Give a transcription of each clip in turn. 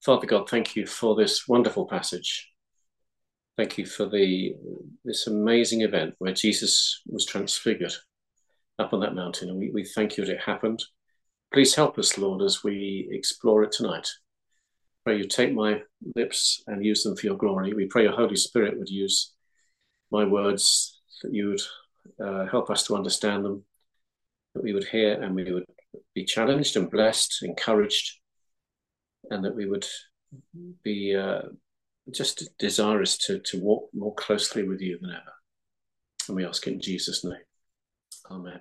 Father God, thank you for this wonderful passage. Thank you for this amazing event where Jesus was transfigured up on that mountain. And we thank you that it happened. Please help us, Lord, as we explore it tonight. Pray you take my lips and use them for your glory. We pray your Holy Spirit would use my words, that you would help us to understand them, that we would hear and we would be challenged and blessed, encouraged, and that we would be just desirous to walk more closely with you than ever. And we ask it in Jesus' name. Amen.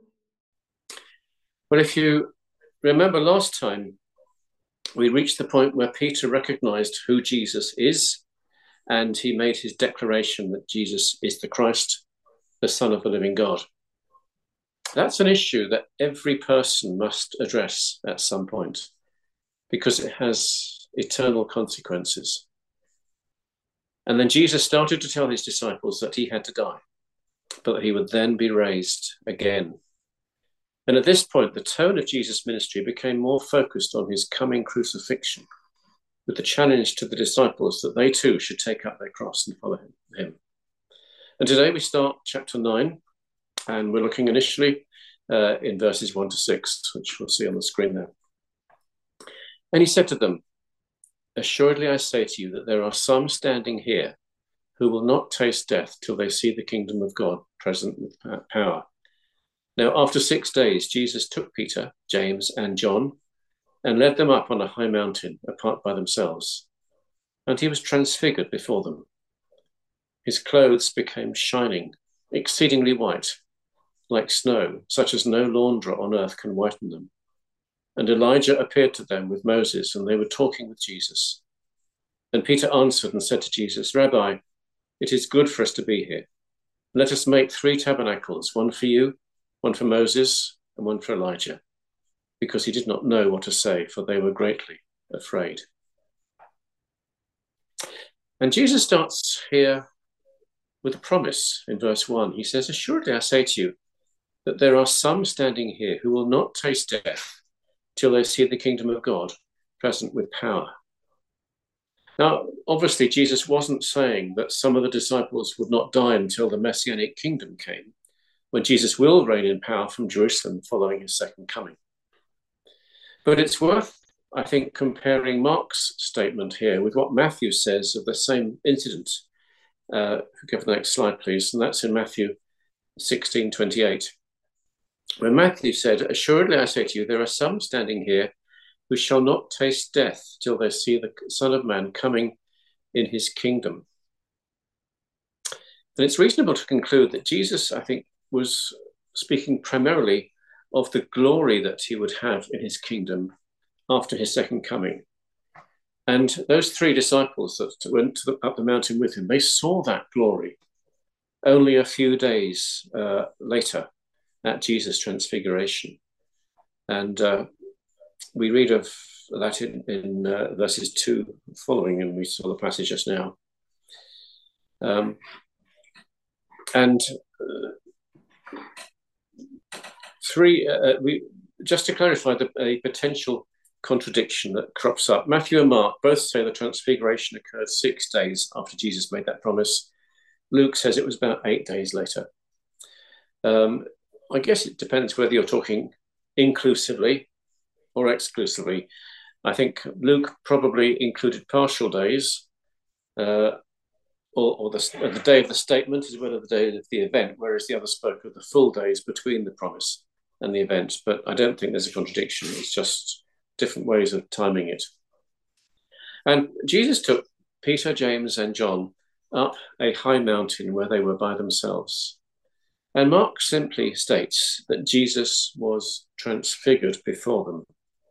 Well, if you remember last time, we reached the point where Peter recognized who Jesus is, and he made his declaration that Jesus is the Christ, the Son of the living God. That's an issue that every person must address at some point, because it has eternal consequences. And then Jesus started to tell his disciples that he had to die, but that he would then be raised again. And at this point, the tone of Jesus' ministry became more focused on his coming crucifixion, with the challenge to the disciples that they too should take up their cross and follow him. And today we start chapter 9, and we're looking initially in verses 1 to 6, which we'll see on the screen there. And he said to them, "Assuredly I say to you that there are some standing here who will not taste death till they see the kingdom of God present with power." Now, after 6 days, Jesus took Peter, James, and John and led them up on a high mountain apart by themselves. And he was transfigured before them. His clothes became shining, exceedingly white, like snow, such as no launderer on earth can whiten them. And Elijah appeared to them with Moses, and they were talking with Jesus. And Peter answered and said to Jesus, "Rabbi, it is good for us to be here. Let us make 3 tabernacles, one for you, one for Moses, and one for Elijah," because he did not know what to say, for they were greatly afraid. And Jesus starts here with a promise in verse 1. He says, "Assuredly I say to you that there are some standing here who will not taste death till they see the kingdom of God present with power." Now, obviously, Jesus wasn't saying that some of the disciples would not die until the Messianic kingdom came, when Jesus will reign in power from Jerusalem following his second coming. But it's worth, I think, comparing Mark's statement here with what Matthew says of the same incident. Give the next slide, please. And that's in Matthew 16:28. When Matthew said, "Assuredly I say to you, there are some standing here who shall not taste death till they see the Son of Man coming in his kingdom." And it's reasonable to conclude that Jesus, I think, was speaking primarily of the glory that he would have in his kingdom after his second coming. And those 3 disciples that went up the mountain with him, they saw that glory only a few days later at Jesus' transfiguration. And we read of that in verses 2 following, and we saw the passage just now. Just to clarify a potential contradiction that crops up, Matthew and Mark both say the transfiguration occurred 6 days after Jesus made that promise. Luke says it was about 8 days later. I guess it depends whether you're talking inclusively or exclusively. I think Luke probably included partial days, or the day of the statement as well as the day of the event, whereas the other spoke of the full days between the promise and the event. But I don't think there's a contradiction. It's just different ways of timing it. And Jesus took Peter, James, and John up a high mountain where they were by themselves. And Mark simply states that Jesus was transfigured before them.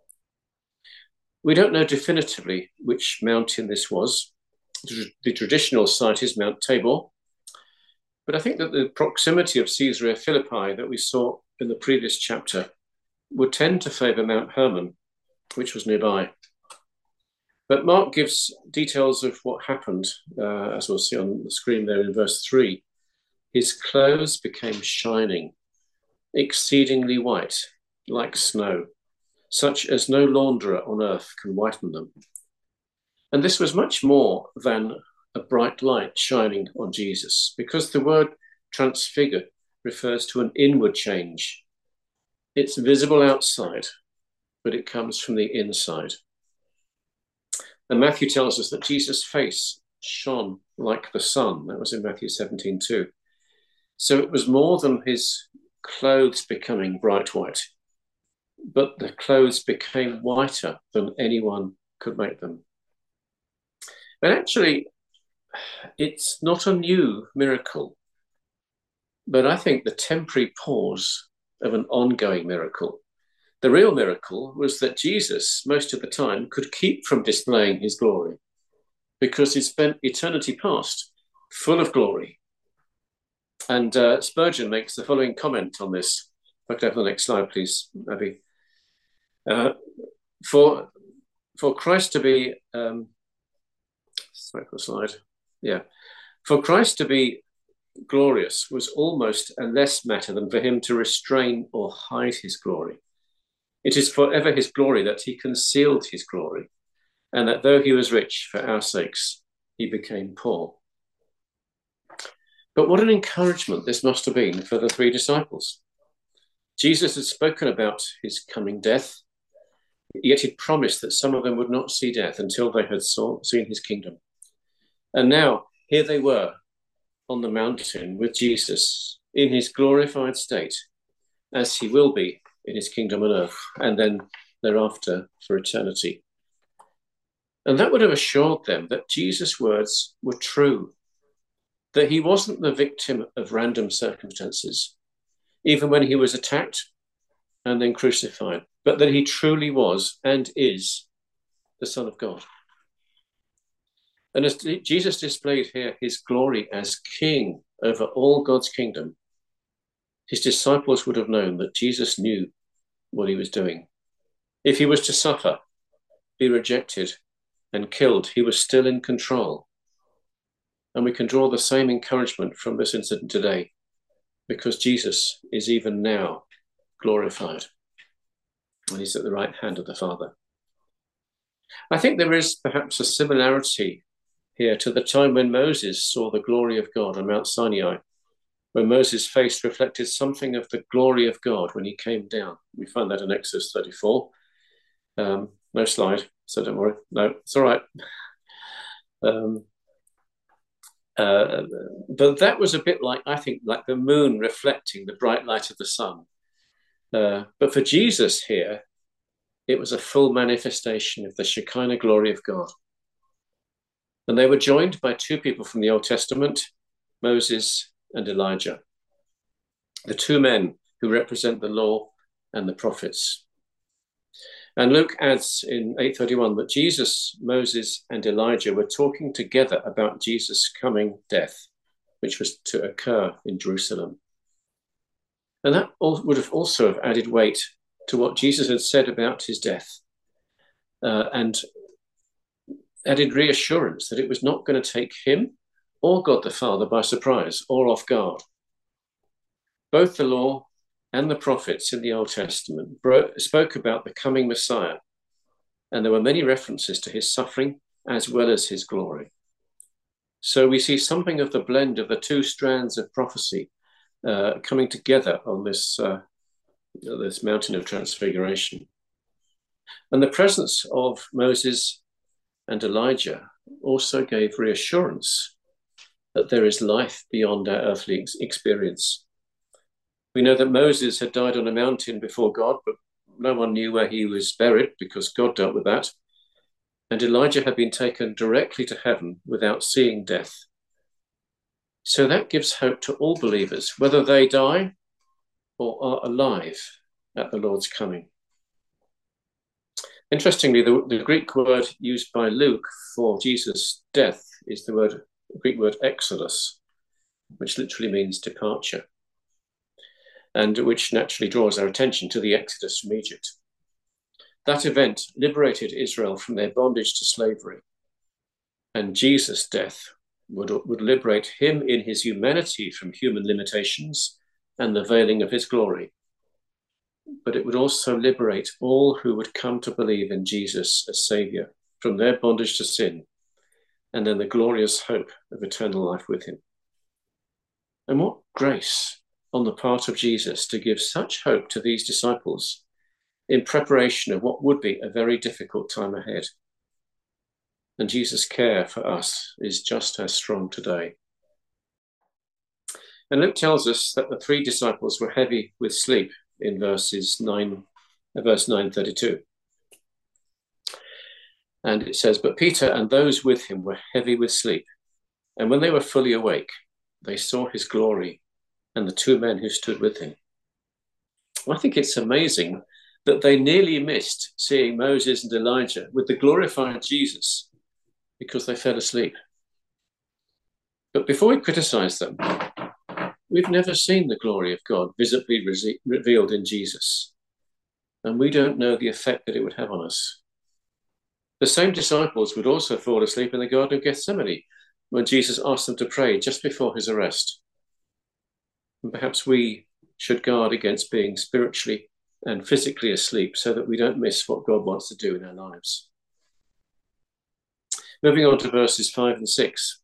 We don't know definitively which mountain this was. The traditional site is Mount Tabor, but I think that the proximity of Caesarea Philippi that we saw in the previous chapter would tend to favour Mount Hermon, which was nearby. But Mark gives details of what happened, as we'll see on the screen there in verse 3. His clothes became shining, exceedingly white, like snow, such as no launderer on earth can whiten them. And this was much more than a bright light shining on Jesus, because the word transfigured refers to an inward change. It's visible outside, but it comes from the inside. And Matthew tells us that Jesus' face shone like the sun. That was in Matthew 17:2. So it was more than his clothes becoming bright white, but the clothes became whiter than anyone could make them. And actually, it's not a new miracle, but I think the temporary pause of an ongoing miracle. The real miracle was that Jesus, most of the time, could keep from displaying his glory because he spent eternity past full of glory. And Spurgeon makes the following comment on this. If I could have the next slide, please, Abby. For Christ to be, sorry for the slide. Yeah. For Christ to be glorious was almost a less matter than for him to restrain or hide his glory. It is forever his glory that he concealed his glory, and that though he was rich for our sakes, he became poor. But what an encouragement this must have been for the three disciples. Jesus had spoken about his coming death, yet he'd promised that some of them would not see death until they had seen his kingdom. And now, here they were on the mountain with Jesus in his glorified state, as he will be in his kingdom on earth, and then thereafter for eternity. And that would have assured them that Jesus' words were true, that he wasn't the victim of random circumstances, even when he was attacked and then crucified, but that he truly was and is the Son of God. And as Jesus displayed here his glory as king over all God's kingdom, his disciples would have known that Jesus knew what he was doing. If he was to suffer, be rejected, and killed, he was still in control. And we can draw the same encouragement from this incident today, because Jesus is even now glorified, and he's at the right hand of the Father. I think there is perhaps a similarity here to the time when Moses saw the glory of God on Mount Sinai, when Moses' face reflected something of the glory of God when he came down. We find that in Exodus 34. No slide, so don't worry. No, it's all right. But that was a bit like, I think, like the moon reflecting the bright light of the sun. But for Jesus here, it was a full manifestation of the Shekinah glory of God. And they were joined by two people from the Old Testament, Moses and Elijah, the two men who represent the law and the prophets. And Luke adds in 8:31 that Jesus, Moses, and Elijah were talking together about Jesus' coming death, which was to occur in Jerusalem. And that would have also have added weight to what Jesus had said about his death, and added reassurance that it was not going to take him or God the Father by surprise or off guard. Both the law and the prophets in the Old Testament spoke about the coming Messiah, and there were many references to his suffering as well as his glory. So we see something of the blend of the two strands of prophecy coming together on this mountain of transfiguration. And the presence of Moses and Elijah also gave reassurance that there is life beyond our earthly experience. We know that Moses had died on a mountain before God, but no one knew where he was buried because God dealt with that. And Elijah had been taken directly to heaven without seeing death. So that gives hope to all believers, whether they die or are alive at the Lord's coming. Interestingly, the Greek word used by Luke for Jesus' death is the Greek word exodus, which literally means departure, and which naturally draws our attention to the Exodus from Egypt. That event liberated Israel from their bondage to slavery, and Jesus' death would liberate him in his humanity from human limitations and the veiling of his glory. But it would also liberate all who would come to believe in Jesus as Saviour from their bondage to sin, and then the glorious hope of eternal life with him. And what grace on the part of Jesus to give such hope to these disciples in preparation of what would be a very difficult time ahead. And Jesus' care for us is just as strong today. And Luke tells us that the three disciples were heavy with sleep in verse 9:32. And it says, but Peter and those with him were heavy with sleep. And when they were fully awake, they saw his glory and the two men who stood with him. I think it's amazing that they nearly missed seeing Moses and Elijah with the glorified Jesus because they fell asleep. But before we criticize them, we've never seen the glory of God visibly revealed in Jesus. And we don't know the effect that it would have on us. The same disciples would also fall asleep in the Garden of Gethsemane when Jesus asked them to pray just before his arrest. And perhaps we should guard against being spiritually and physically asleep so that we don't miss what God wants to do in our lives. Moving on to verses 5 and 6.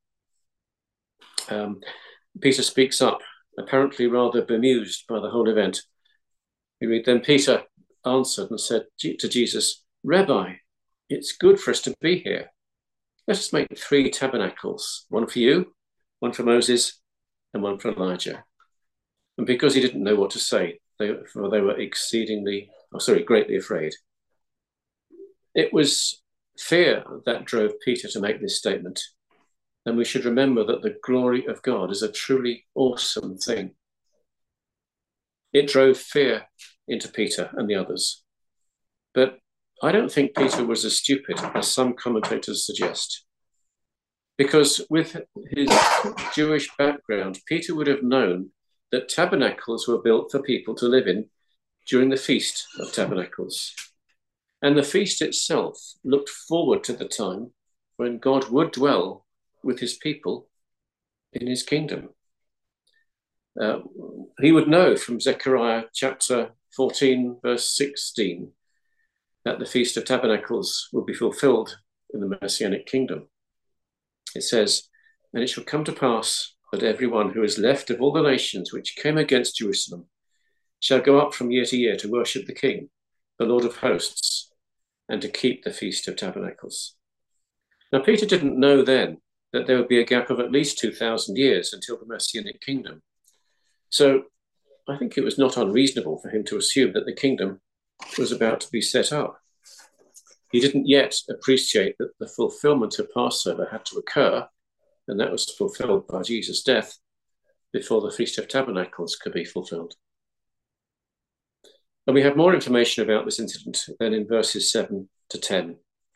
Peter speaks up, apparently rather bemused by the whole event. We read, then Peter answered and said to Jesus, Rabbi, it's good for us to be here. Let us make 3 tabernacles, one for you, one for Moses, and one for Elijah. And because he didn't know what to say, they were greatly afraid. It was fear that drove Peter to make this statement. And we should remember that the glory of God is a truly awesome thing. It drove fear into Peter and the others. But I don't think Peter was as stupid as some commentators suggest. Because with his Jewish background, Peter would have known that tabernacles were built for people to live in during the Feast of Tabernacles. And the feast itself looked forward to the time when God would dwell with his people in his kingdom. He would know from Zechariah chapter 14, verse 16, that the Feast of Tabernacles will be fulfilled in the Messianic kingdom. It says, and it shall come to pass that everyone who is left of all the nations which came against Jerusalem shall go up from year to year to worship the King, the Lord of hosts, and to keep the Feast of Tabernacles. Now, Peter didn't know then that there would be a gap of at least 2,000 years until the Messianic kingdom. So I think it was not unreasonable for him to assume that the kingdom was about to be set up. He didn't yet appreciate that the fulfillment of Passover had to occur, and that was fulfilled by Jesus' death before the Feast of Tabernacles could be fulfilled. And we have more information about this incident than in verses 7 to 10.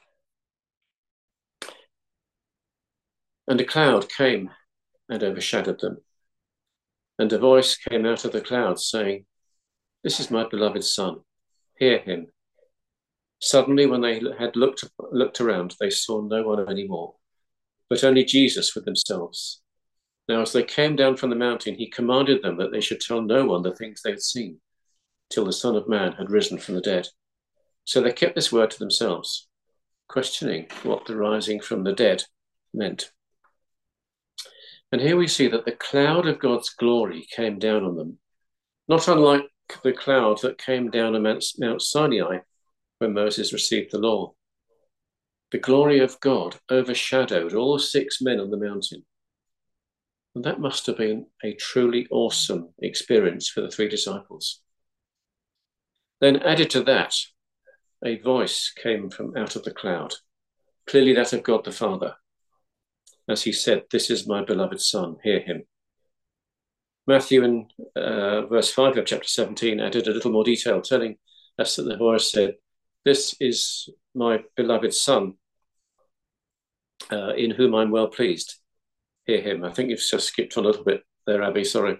And a cloud came and overshadowed them. And a voice came out of the cloud saying, this is my beloved Son, hear him. Suddenly, when they had looked around, they saw no one anymore, but only Jesus with themselves. Now, as they came down from the mountain, he commanded them that they should tell no one the things they had seen, till the Son of Man had risen from the dead. So they kept this word to themselves, questioning what the rising from the dead meant. And here we see that the cloud of God's glory came down on them, not unlike the cloud that came down on Mount Sinai when Moses received the law. The glory of God overshadowed all 6 men on the mountain. And that must have been a truly awesome experience for the 3 disciples. Then added to that, a voice came from out of the cloud, clearly that of God the Father, as he said, this is my beloved Son, hear him. Matthew in verse 5 of chapter 17 added a little more detail, telling us that the voice said, this is my beloved Son, in whom I'm well pleased. Hear him. I think you've just skipped on a little bit there, Abby, sorry.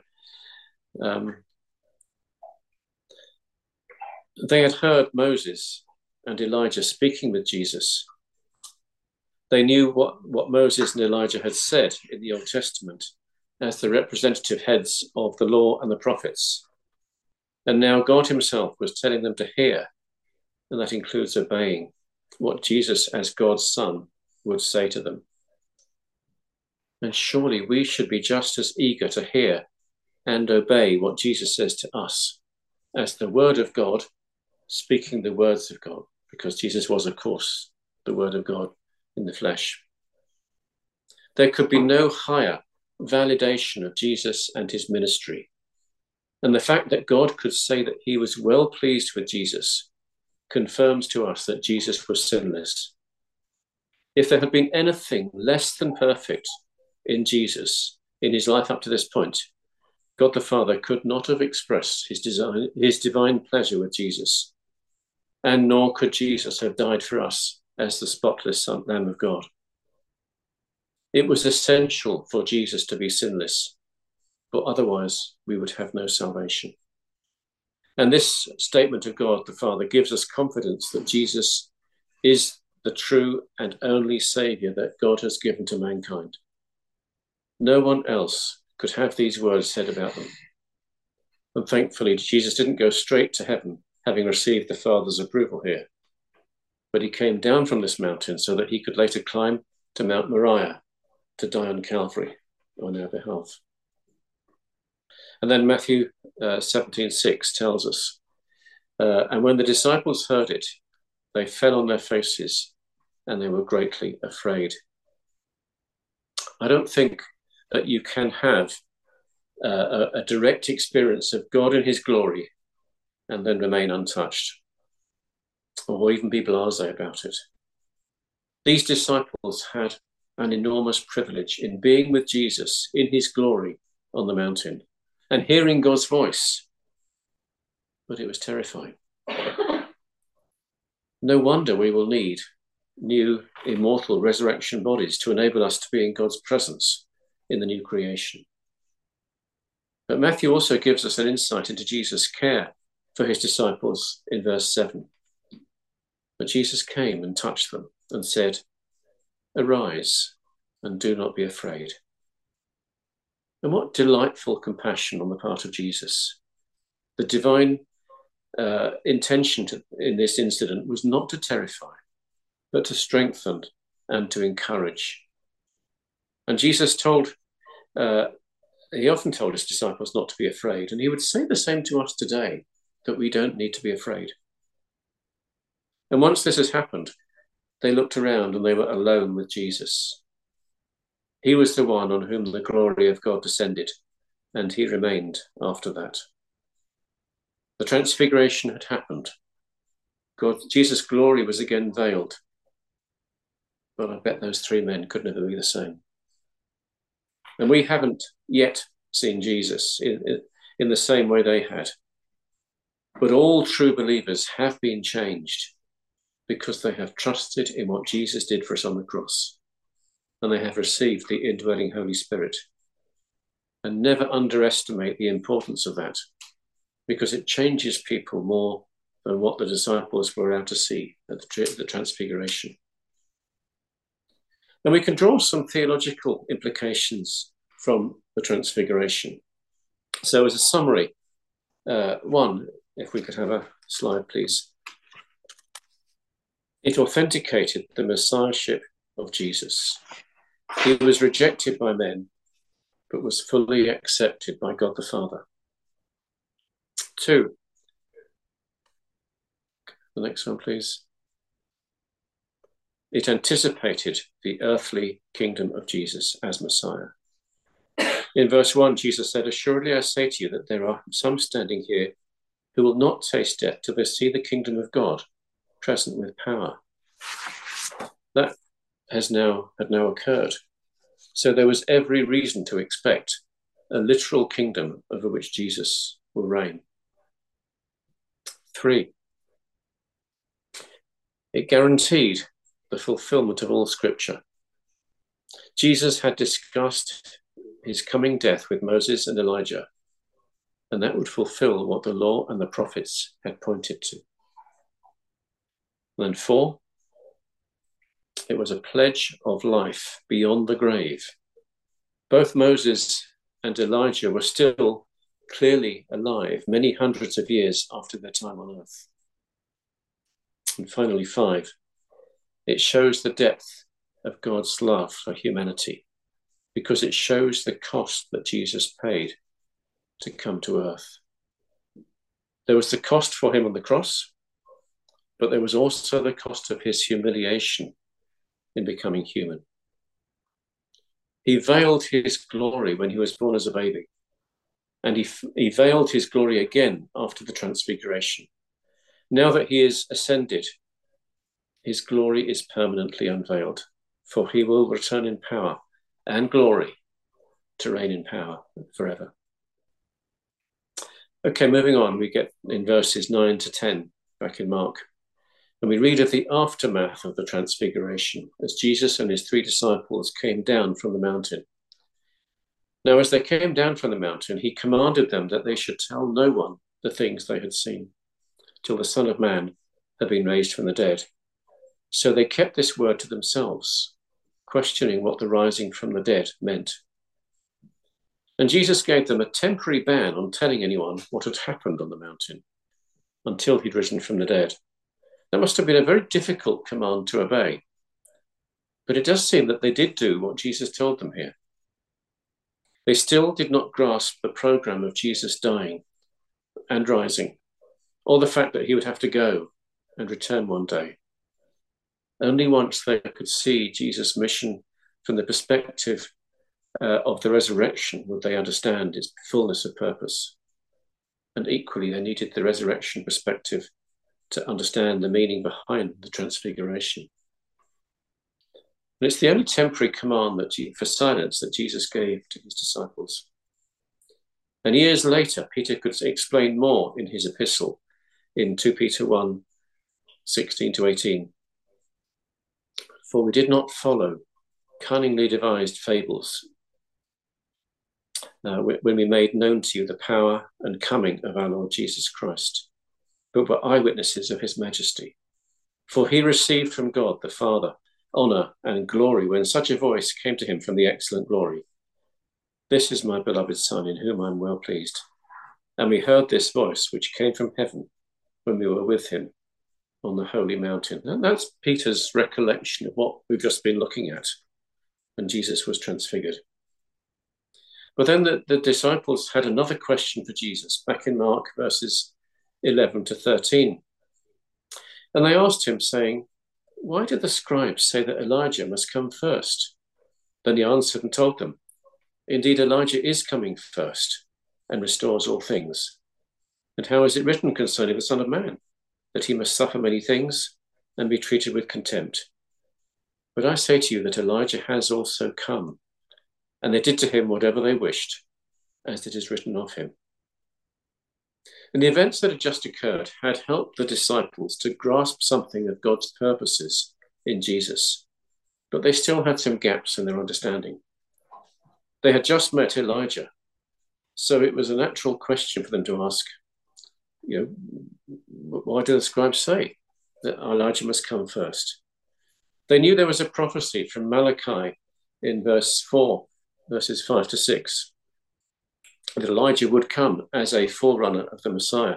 They had heard Moses and Elijah speaking with Jesus. They knew what Moses and Elijah had said in the Old Testament as the representative heads of the law and the prophets. And now God himself was telling them to hear, and that includes obeying what Jesus as God's Son would say to them. And surely we should be just as eager to hear and obey what Jesus says to us as the Word of God, speaking the words of God, because Jesus was, of course, the Word of God in the flesh. There could be no higher validation of Jesus and his ministry. And the fact that God could say that he was well pleased with Jesus confirms to us that Jesus was sinless. If there had been anything less than perfect in Jesus, in his life up to this point, God the Father could not have expressed his divine pleasure with Jesus, and nor could Jesus have died for us as the spotless Lamb of God. It was essential for Jesus to be sinless, but otherwise we would have no salvation. And this statement of God the Father gives us confidence that Jesus is the true and only Saviour that God has given to mankind. No one else could have these words said about them. And thankfully, Jesus didn't go straight to heaven, having received the Father's approval here. But he came down from this mountain so that he could later climb to Mount Moriah to die on Calvary on our behalf. And then Matthew 17:6 tells us, and when the disciples heard it, they fell on their faces and they were greatly afraid. I don't think that you can have a direct experience of God in his glory and then remain untouched or even be blasé about it. These disciples had an enormous privilege in being with Jesus in his glory on the mountain and hearing God's voice, but it was terrifying. No wonder we will need new immortal resurrection bodies to enable us to be in God's presence in the new creation. But Matthew also gives us an insight into Jesus' care for his disciples in verse 7. But Jesus came and touched them and said, "Arise and do not be afraid." And what delightful compassion on the part of Jesus. The divine intention in this incident was not to terrify, but to strengthen and to encourage. And Jesus he often told his disciples not to be afraid, and he would say the same to us today, that we don't need to be afraid. And once this has happened, they looked around and they were alone with Jesus. He was the one on whom the glory of God descended, and he remained after that. The transfiguration had happened. Jesus' glory was again veiled. But I bet those three men could never be the same. And we haven't yet seen Jesus in the same way they had. But all true believers have been changed because they have trusted in what Jesus did for us on the cross. And they have received the indwelling Holy Spirit. And never underestimate the importance of that, because it changes people more than what the disciples were out to see at the transfiguration. And we can draw some theological implications from the transfiguration. So as a summary, one, if we could have a slide, please. It authenticated the messiahship of Jesus. He was rejected by men, but was fully accepted by God the Father. Two, the next one, please. It anticipated the earthly kingdom of Jesus as Messiah. In verse 1, Jesus said, "Assuredly I say to you that there are some standing here who will not taste death till they see the kingdom of God present with power." That had now occurred. So there was every reason to expect a literal kingdom over which Jesus will reign. 3, it guaranteed the fulfillment of all scripture. Jesus had discussed his coming death with Moses and Elijah, and that would fulfill what the law and the prophets had pointed to. And then 4, it was a pledge of life beyond the grave. Both Moses and Elijah were still clearly alive many hundreds of years after their time on earth. And finally, 5, It shows the depth of God's love for humanity, because it shows the cost that Jesus paid to come to earth. There was the cost for him on the cross, but there was also the cost of his humiliation in becoming human. He veiled his glory when he was born as a baby, and he veiled his glory again after the transfiguration. Now that he is ascended, his glory is permanently unveiled, for he will return in power and glory to reign in power forever. Okay, moving on, we get in verses 9 to 10 back in Mark. And we read of the aftermath of the transfiguration as Jesus and his 3 disciples came down from the mountain. Now, as they came down from the mountain, he commanded them that they should tell no one the things they had seen, till the Son of Man had been raised from the dead. So they kept this word to themselves, questioning what the rising from the dead meant. And Jesus gave them a temporary ban on telling anyone what had happened on the mountain until he'd risen from the dead. That must have been a very difficult command to obey. But it does seem that they did do what Jesus told them here. They still did not grasp the program of Jesus dying and rising, or the fact that he would have to go and return one day. Only once they could see Jesus' mission from the perspective of the resurrection would they understand its fullness of purpose. And equally, they needed the resurrection perspective to understand the meaning behind the transfiguration. And it's the only temporary command for silence that Jesus gave to his disciples. And years later, Peter could explain more in his epistle in 2 Peter 1, 16 to 18. For we did not follow cunningly devised fables when we made known to you the power and coming of our Lord Jesus Christ, but were eyewitnesses of his majesty. For he received from God the Father honor and glory when such a voice came to him from the excellent glory. This is my beloved Son, in whom I am well pleased. And we heard this voice which came from heaven when we were with him on the holy mountain. And that's Peter's recollection of what we've just been looking at when Jesus was transfigured. But then the disciples had another question for Jesus back in Mark verses 11 to 13. And they asked him, saying, why did the scribes say that Elijah must come first? Then he answered and told them, indeed, Elijah is coming first and restores all things. And how is it written concerning the Son of Man? That he must suffer many things and be treated with contempt. But I say to you that Elijah has also come, and they did to him whatever they wished, as it is written of him. And the events that had just occurred had helped the disciples to grasp something of God's purposes in Jesus, but they still had some gaps in their understanding. They had just met Elijah, so it was a natural question for them to ask, why do the scribes say that Elijah must come first? They knew there was a prophecy from Malachi in verses 5 to 6, that Elijah would come as a forerunner of the Messiah.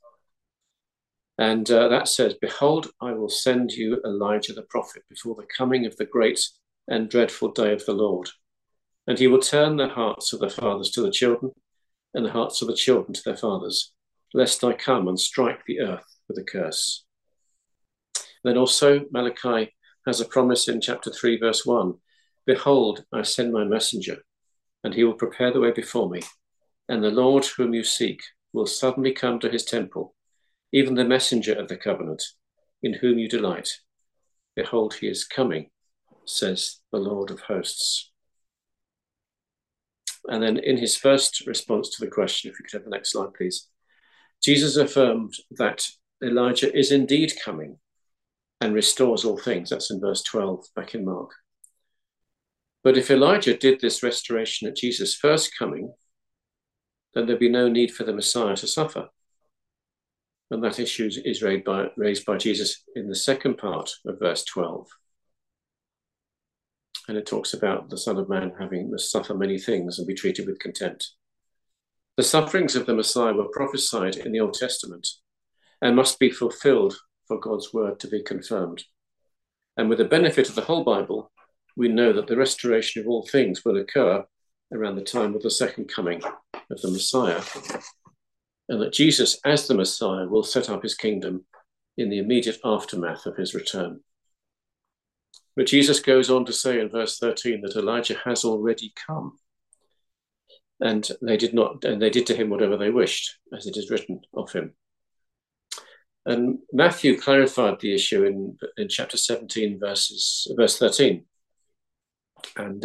And that says, behold, I will send you Elijah the prophet before the coming of the great and dreadful day of the Lord. And he will turn the hearts of the fathers to the children and the hearts of the children to their fathers, lest I come and strike the earth with a curse. Then also Malachi has a promise in chapter 3, verse 1. Behold, I send my messenger, and he will prepare the way before me. And the Lord whom you seek will suddenly come to his temple, even the messenger of the covenant, in whom you delight. Behold, he is coming, says the Lord of hosts. And then in his first response to the question, if you could have the next slide, please, Jesus affirmed that Elijah is indeed coming and restores all things. That's in verse 12, back in Mark. But if Elijah did this restoration at Jesus' first coming, then there'd be no need for the Messiah to suffer. And that issue is raised by Jesus in the second part of verse 12. And it talks about the Son of Man must suffer many things and be treated with contempt. The sufferings of the Messiah were prophesied in the Old Testament and must be fulfilled for God's word to be confirmed. And with the benefit of the whole Bible, we know that the restoration of all things will occur around the time of the second coming of the Messiah, and that Jesus, as the Messiah, will set up his kingdom in the immediate aftermath of his return. But Jesus goes on to say in verse 13 that Elijah has already come, and they did to him whatever they wished, as it is written of him. And Matthew clarified the issue in chapter 17, verse 13. And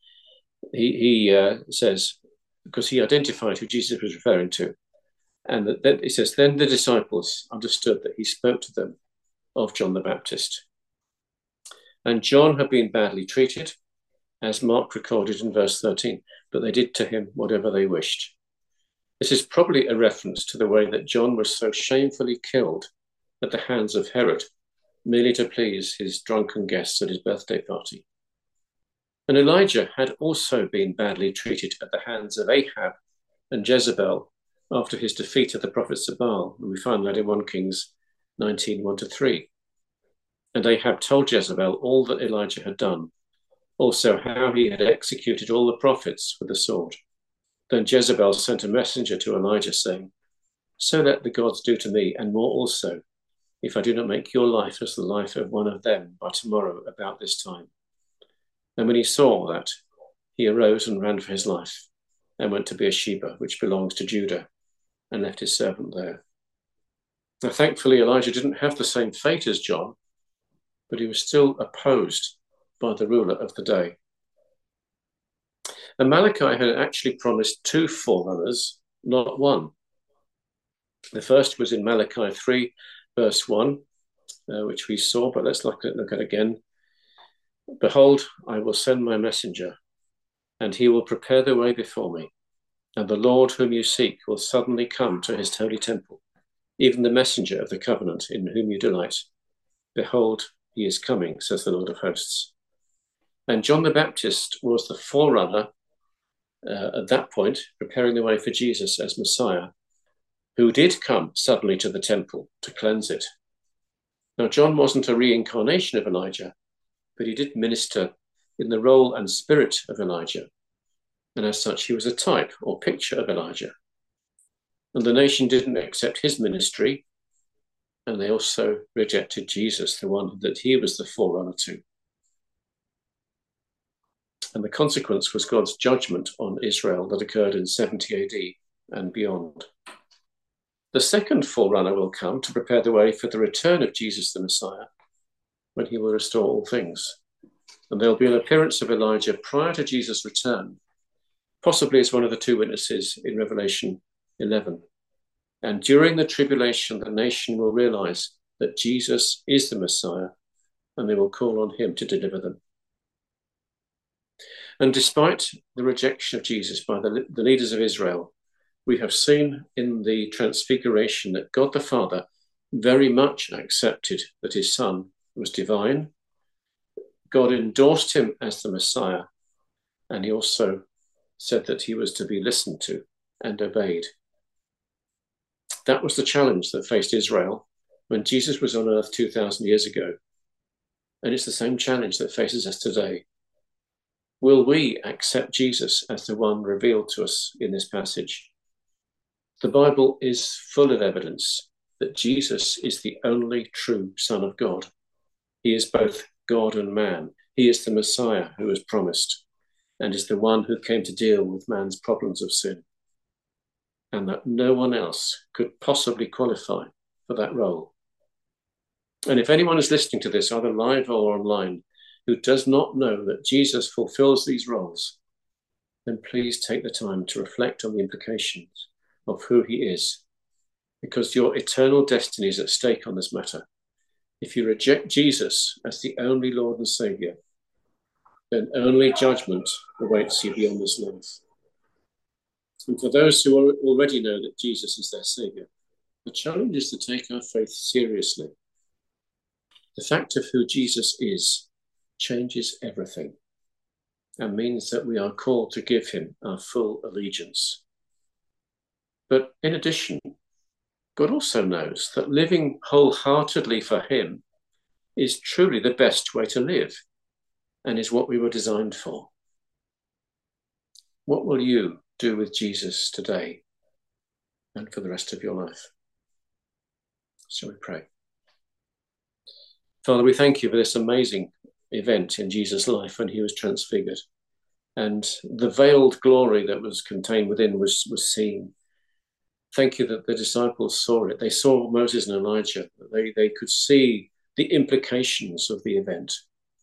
he says, because he identified who Jesus was referring to, and that he says, then the disciples understood that he spoke to them of John the Baptist. And John had been badly treated, as Mark recorded in verse 13, but they did to him whatever they wished. This is probably a reference to the way that John was so shamefully killed at the hands of Herod, merely to please his drunken guests at his birthday party. And Elijah had also been badly treated at the hands of Ahab and Jezebel after his defeat of the prophets of Baal. And we find that in 1 Kings 19, 1-3. And Ahab told Jezebel all that Elijah had done, also how he had executed all the prophets with the sword. Then Jezebel sent a messenger to Elijah, saying, so let the gods do to me, and more also, if I do not make your life as the life of one of them by tomorrow about this time. And when he saw that, he arose and ran for his life, and went to Beersheba, which belongs to Judah, and left his servant there. Now, thankfully, Elijah didn't have the same fate as John, but he was still opposed by the ruler of the day. And Malachi had actually promised 2 forerunners, not one. The first was in Malachi 3, verse 1, which we saw, but let's look at again. Behold, I will send my messenger, and he will prepare the way before me. And the Lord whom you seek will suddenly come to his holy temple, even the messenger of the covenant in whom you delight. Behold, he is coming, says the Lord of hosts. And John the Baptist was the forerunner at that point, preparing the way for Jesus as Messiah, who did come suddenly to the temple to cleanse it. Now, John wasn't a reincarnation of Elijah, but he did minister in the role and spirit of Elijah. And as such, he was a type or picture of Elijah. And the nation didn't accept his ministry, and they also rejected Jesus, the one that he was the forerunner to. And the consequence was God's judgment on Israel that occurred in 70 AD and beyond. The second forerunner will come to prepare the way for the return of Jesus the Messiah, when he will restore all things. And there'll be an appearance of Elijah prior to Jesus' return, possibly as one of the 2 witnesses in Revelation 11. And during the tribulation, the nation will realize that Jesus is the Messiah, and they will call on him to deliver them. And despite the rejection of Jesus by the leaders of Israel, we have seen in the Transfiguration that God the Father very much accepted that his Son was divine. God endorsed him as the Messiah, and he also said that he was to be listened to and obeyed. That was the challenge that faced Israel when Jesus was on earth 2,000 years ago. And it's the same challenge that faces us today. Will we accept Jesus as the one revealed to us in this passage? The Bible is full of evidence that Jesus is the only true Son of God. He is both God and man. He is the Messiah who was promised, and is the one who came to deal with man's problems of sin, and that no one else could possibly qualify for that role. And if anyone is listening to this, either live or online, who does not know that Jesus fulfills these roles, then please take the time to reflect on the implications of who he is, because your eternal destiny is at stake on this matter. If you reject Jesus as the only Lord and Saviour, then only judgment awaits you beyond this life. And for those who already know that Jesus is their Saviour, the challenge is to take our faith seriously. The fact of who Jesus is changes everything and means that we are called to give him our full allegiance. But in addition, God also knows that living wholeheartedly for him is truly the best way to live and is what we were designed for. What will you do with Jesus today and for the rest of your life? Shall we pray? Father, we thank you for this amazing event in Jesus' life when he was transfigured. And the veiled glory that was contained within was seen. Thank you that the disciples saw it. They saw Moses and Elijah. They could see the implications of the event.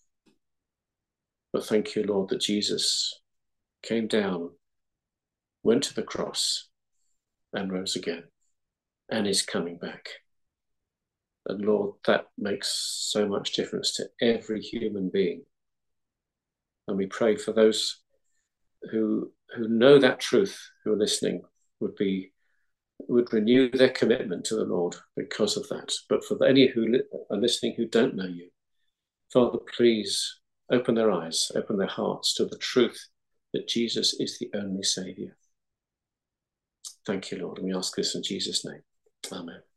But thank you, Lord, that Jesus came down, went to the cross, and rose again, and is coming back. And Lord, that makes so much difference to every human being. And we pray for those who know that truth, who are listening, would renew their commitment to the Lord because of that. But for any who are listening who don't know you, Father, please open their eyes, open their hearts to the truth that Jesus is the only Saviour. Thank you, Lord, and we ask this in Jesus' name. Amen.